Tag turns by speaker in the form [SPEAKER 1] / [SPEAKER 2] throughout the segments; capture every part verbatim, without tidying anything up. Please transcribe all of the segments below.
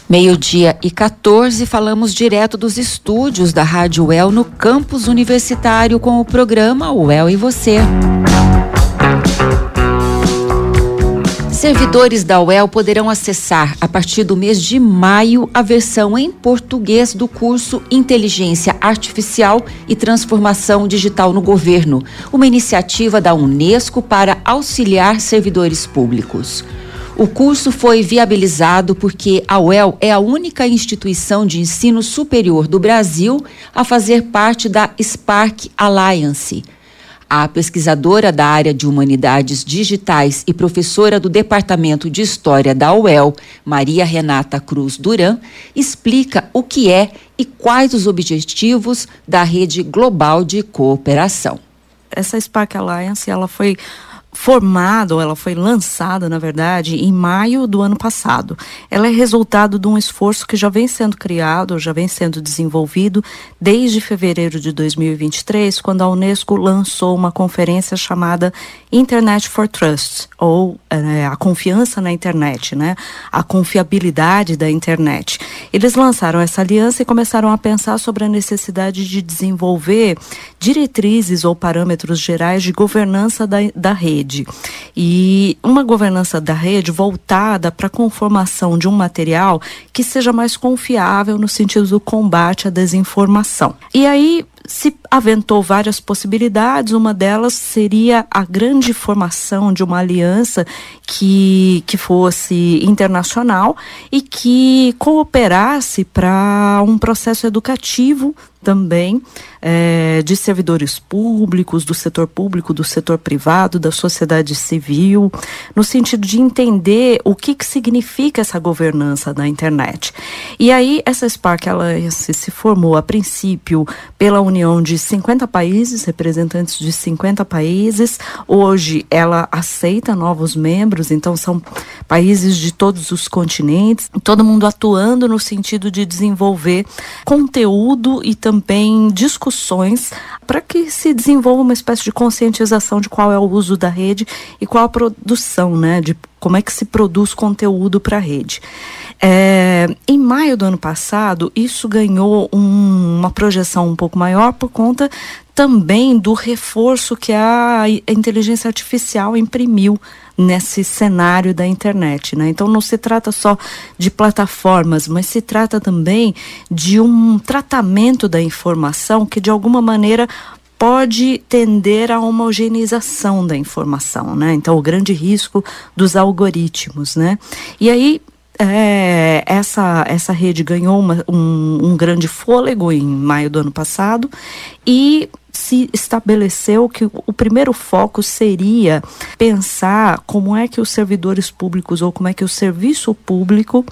[SPEAKER 1] Meio-dia e quatorze, falamos direto dos estúdios da Rádio U E L no campus universitário com o programa U E L e Você. Servidores da U E L poderão acessar, a partir do mês de maio, a versão em português do curso Inteligência Artificial e Transformação Digital no Governo, uma iniciativa da Unesco para auxiliar servidores públicos. O curso foi viabilizado porque a U E L é a única instituição de ensino superior do Brasil a fazer parte da Spark Alliance. A pesquisadora da área de Humanidades Digitais e professora do Departamento de História da U E L, Maria Renata Cruz Duran, explica o que é e quais os objetivos da rede global de cooperação.
[SPEAKER 2] Essa Spark Alliance, ela foi formada, ou ela foi lançada, na verdade, em maio do ano passado. Ela é resultado de um esforço que já vem sendo criado, já vem sendo desenvolvido desde fevereiro de dois mil e vinte e três, quando a Unesco lançou uma conferência chamada Internet for Trust, ou é, a confiança na internet, né? A confiabilidade da internet. Eles lançaram essa aliança e começaram a pensar sobre a necessidade de desenvolver diretrizes ou parâmetros gerais de governança da, da rede. E uma governança da rede voltada para a conformação de um material que seja mais confiável no sentido do combate à desinformação. E aí se aventou várias possibilidades, uma delas seria a grande formação de uma aliança que, que fosse internacional e que cooperasse para um processo educativo também é, de servidores públicos, do setor público, do setor privado, da sociedade civil, no sentido de entender o que, que significa essa governança da internet. E aí essa Spark Alliance se formou a princípio pela união de cinquenta países, representantes de cinquenta países. Hoje ela aceita novos membros, então são países de todos os continentes, todo mundo atuando no sentido de desenvolver conteúdo e também também discussões para que se desenvolva uma espécie de conscientização de qual é o uso da rede e qual a produção, né, de como é que se produz conteúdo para a rede. É, em maio do ano passado, isso ganhou um, uma projeção um pouco maior por conta também do reforço que a inteligência artificial imprimiu nesse cenário da internet, né? Então não se trata só de plataformas, mas se trata também de um tratamento da informação que de alguma maneira pode tender à homogeneização da informação, né? Então o grande risco dos algoritmos, né? E aí É, essa, essa rede ganhou uma, um, um grande fôlego em maio do ano passado e se estabeleceu que o primeiro foco seria pensar como é que os servidores públicos ou como é que o serviço público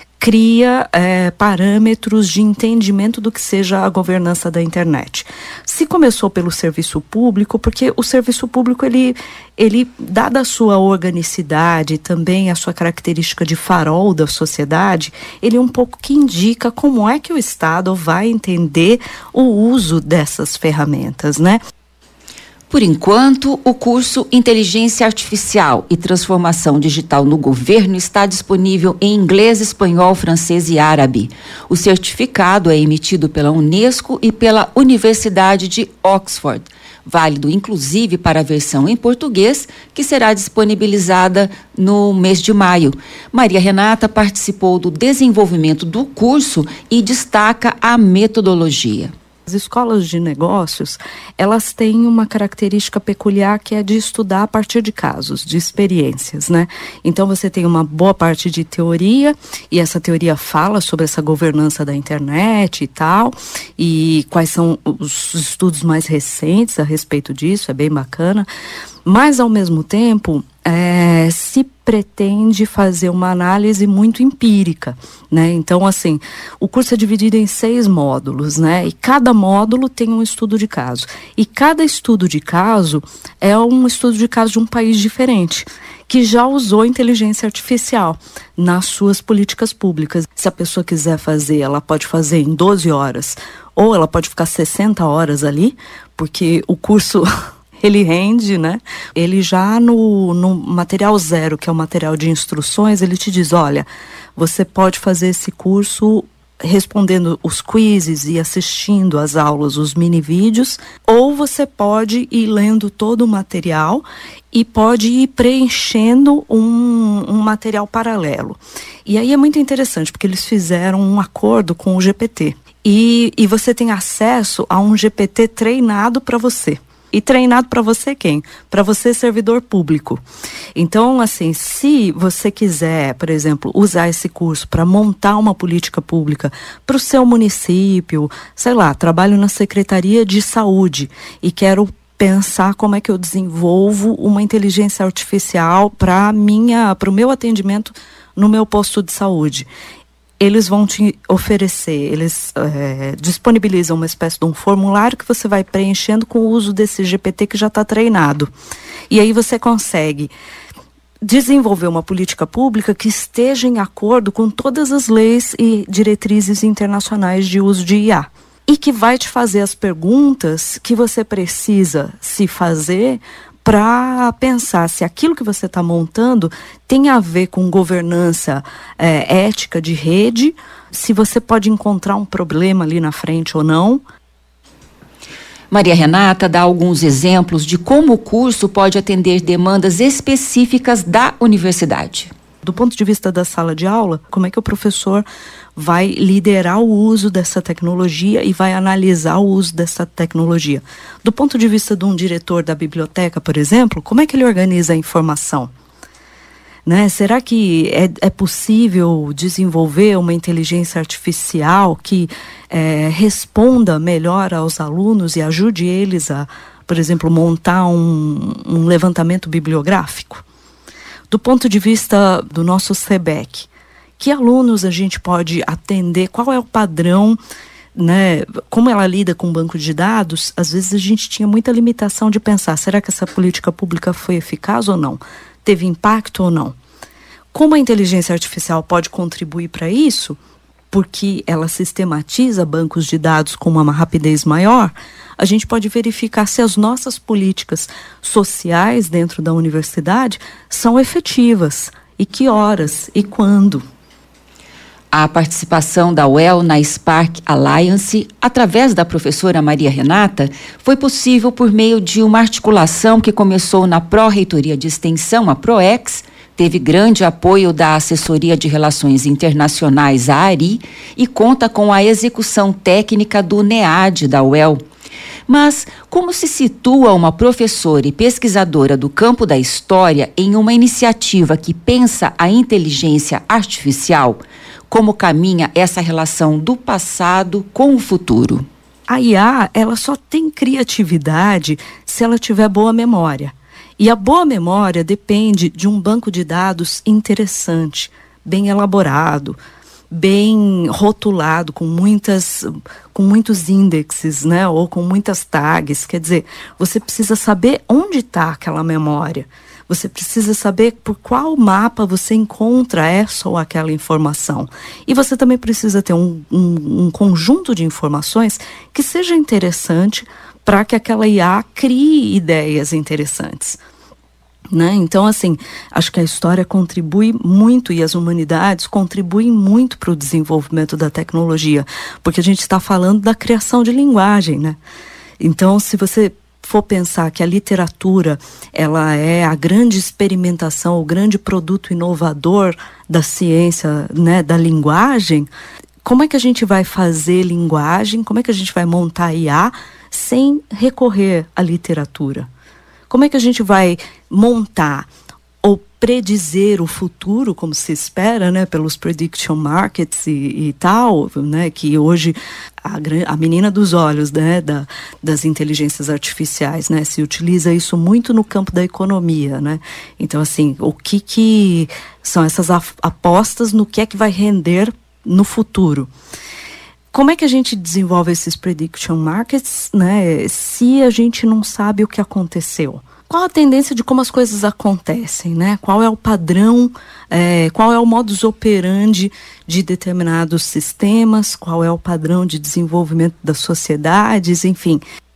[SPEAKER 2] cria é, parâmetros de entendimento do que seja a governança da internet. Se começou pelo serviço público, porque o serviço público, ele, ele dada a sua organicidade e também a sua característica de farol da sociedade, ele um pouco que indica como é que o Estado vai entender o uso dessas ferramentas, né?
[SPEAKER 1] Por enquanto, o curso Inteligência Artificial e Transformação Digital no Governo está disponível em inglês, espanhol, francês e árabe. O certificado é emitido pela Unesco e pela Universidade de Oxford, válido inclusive para a versão em português, que será disponibilizada no mês de maio. Maria Renata participou do desenvolvimento do curso e destaca a metodologia.
[SPEAKER 2] As escolas de negócios, elas têm uma característica peculiar que é de estudar a partir de casos, de experiências, né? Então você tem uma boa parte de teoria, e essa teoria fala sobre essa governança da internet e tal, e quais são os estudos mais recentes a respeito disso, é bem bacana. Mas, ao mesmo tempo, é, se pretende fazer uma análise muito empírica, né? Então, assim, o curso é dividido em seis módulos, né? E cada módulo tem um estudo de caso. E cada estudo de caso é um estudo de caso de um país diferente, que já usou inteligência artificial nas suas políticas públicas. Se a pessoa quiser fazer, ela pode fazer em doze horas, ou ela pode ficar sessenta horas ali, porque o curso ele rende, né? Ele já no, no material zero, que é o material de instruções, ele te diz, olha, você pode fazer esse curso respondendo os quizzes e assistindo às aulas, os mini vídeos, ou você pode ir lendo todo o material e pode ir preenchendo um, um material paralelo. E aí é muito interessante, porque eles fizeram um acordo com o G P T. E, e você tem acesso a um G P T treinado para você. E treinado para você quem? Para você, servidor público. Então, assim, se você quiser, por exemplo, usar esse curso para montar uma política pública para o seu município, sei lá, trabalho na Secretaria de Saúde e quero pensar como é que eu desenvolvo uma inteligência artificial para minha, para o meu atendimento no meu posto de saúde. Eles vão te oferecer, eles é, disponibilizam uma espécie de um formulário que você vai preenchendo com o uso desse G P T que já está treinado. E aí você consegue desenvolver uma política pública que esteja em acordo com todas as leis e diretrizes internacionais de uso de I A. E que vai te fazer as perguntas que você precisa se fazer para pensar se aquilo que você está montando tem a ver com governança é, ética de rede, se você pode encontrar um problema ali na frente ou não.
[SPEAKER 1] Maria Renata dá alguns exemplos de como o curso pode atender demandas específicas da universidade.
[SPEAKER 2] Do ponto de vista da sala de aula, como é que o professor vai liderar o uso dessa tecnologia e vai analisar o uso dessa tecnologia? Do ponto de vista de um diretor da biblioteca, por exemplo, como é que ele organiza a informação? Né? Será que é, é possível desenvolver uma inteligência artificial que é, responda melhor aos alunos e ajude eles a, por exemplo, montar um, um levantamento bibliográfico? Do ponto de vista do nosso SEBEC, que alunos a gente pode atender? Qual é o padrão, né? Como ela lida com o banco de dados? Às vezes a gente tinha muita limitação de pensar, será que essa política pública foi eficaz ou não? Teve impacto ou não? Como a inteligência artificial pode contribuir para isso? Porque ela sistematiza bancos de dados com uma rapidez maior, a gente pode verificar se as nossas políticas sociais dentro da universidade são efetivas, e que horas, e quando.
[SPEAKER 1] A participação da U E L na Spark Alliance, através da professora Maria Renata, foi possível por meio de uma articulação que começou na Pró-Reitoria de Extensão, a PROEX, teve grande apoio da Assessoria de Relações Internacionais, a ARI, e conta com a execução técnica do NEAD da U E L. Mas como se situa uma professora e pesquisadora do campo da história em uma iniciativa que pensa a inteligência artificial? Como caminha essa relação do passado com o futuro?
[SPEAKER 2] A I A, ela só tem criatividade se ela tiver boa memória. E a boa memória depende de um banco de dados interessante, bem elaborado, bem rotulado, com muitas, com muitos índices, né, ou com muitas tags. Quer dizer, você precisa saber onde está aquela memória. Você precisa saber por qual mapa você encontra essa ou aquela informação. E você também precisa ter um, um, um conjunto de informações que seja interessante para que aquela I A crie ideias interessantes. Né? Então, assim, acho que a história contribui muito e as humanidades contribuem muito para o desenvolvimento da tecnologia, porque a gente está falando da criação de linguagem, né? Então, se você for pensar que a literatura, ela é a grande experimentação, o grande produto inovador da ciência, né, da linguagem, como é que a gente vai fazer linguagem, como é que a gente vai montar I A sem recorrer à literatura? Como é que a gente vai montar ou predizer o futuro, como se espera, né, pelos prediction markets e, e tal, né, que hoje a, a menina dos olhos, né, da, das inteligências artificiais, né, se utiliza isso muito no campo da economia, né? Então, assim, o que que são essas apostas no que é que vai render no futuro? Como é que a gente desenvolve esses prediction markets, né, se a gente não sabe o que aconteceu? Qual a tendência de como as coisas acontecem, né? Qual é o padrão, é, qual é o modus operandi de determinados sistemas, qual é o padrão de desenvolvimento das sociedades, enfim.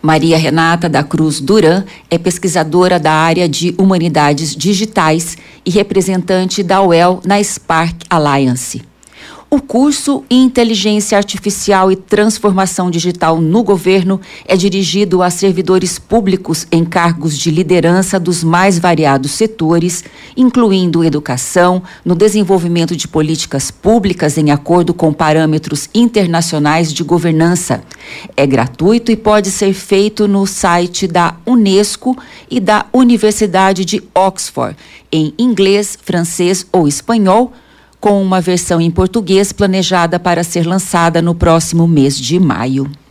[SPEAKER 1] Maria Renata da Cruz Duran é pesquisadora da área de Humanidades Digitais e representante da U E L na Spark Alliance. O curso Inteligência Artificial e Transformação Digital no Governo é dirigido a servidores públicos em cargos de liderança dos mais variados setores, incluindo educação, no desenvolvimento de políticas públicas em acordo com parâmetros internacionais de governança. É gratuito e pode ser feito no site da Unesco e da Universidade de Oxford, em inglês, francês ou espanhol, com uma versão em português planejada para ser lançada no próximo mês de maio.